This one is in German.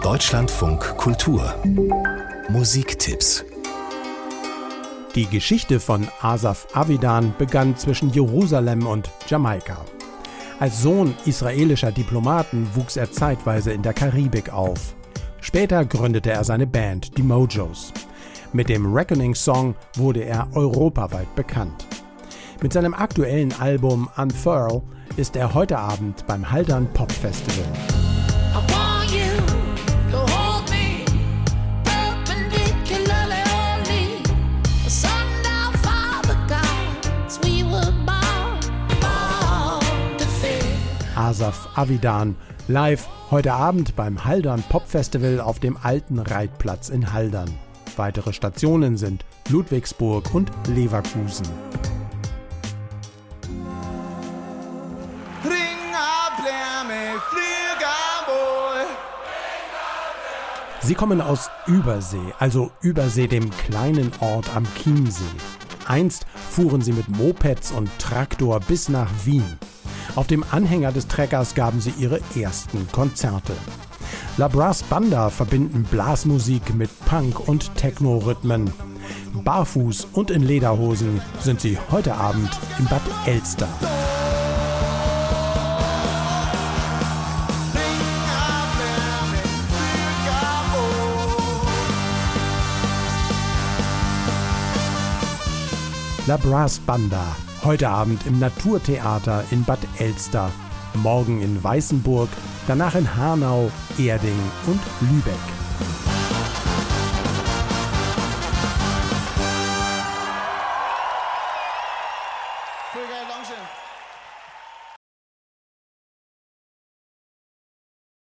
Deutschlandfunk Kultur Musiktipps. Die Geschichte von Asaf Avidan begann zwischen Jerusalem und Jamaika. Als Sohn israelischer Diplomaten wuchs er zeitweise in der Karibik auf. Später gründete er seine Band, die Mojos. Mit dem Reckoning-Song wurde er europaweit bekannt. Mit seinem aktuellen Album Unfurl ist er heute Abend beim Haldern Pop Festival. Asaf Avidan live heute Abend beim Haldern Pop Festival auf dem alten Reitplatz in Haldern. Weitere Stationen sind Ludwigsburg und Leverkusen. Sie kommen aus Übersee, also Übersee, dem kleinen Ort am Chiemsee. Einst fuhren sie mit Mopeds und Traktor bis nach Wien. Auf dem Anhänger des Treckers gaben sie ihre ersten Konzerte. La Brass Banda verbinden Blasmusik mit Punk- und Techno-Rhythmen. Barfuß und in Lederhosen sind sie heute Abend in Bad Elster. La Brass Banda, heute Abend im Naturtheater in Bad Elster, morgen in Weißenburg, danach in Hanau, Erding und Lübeck.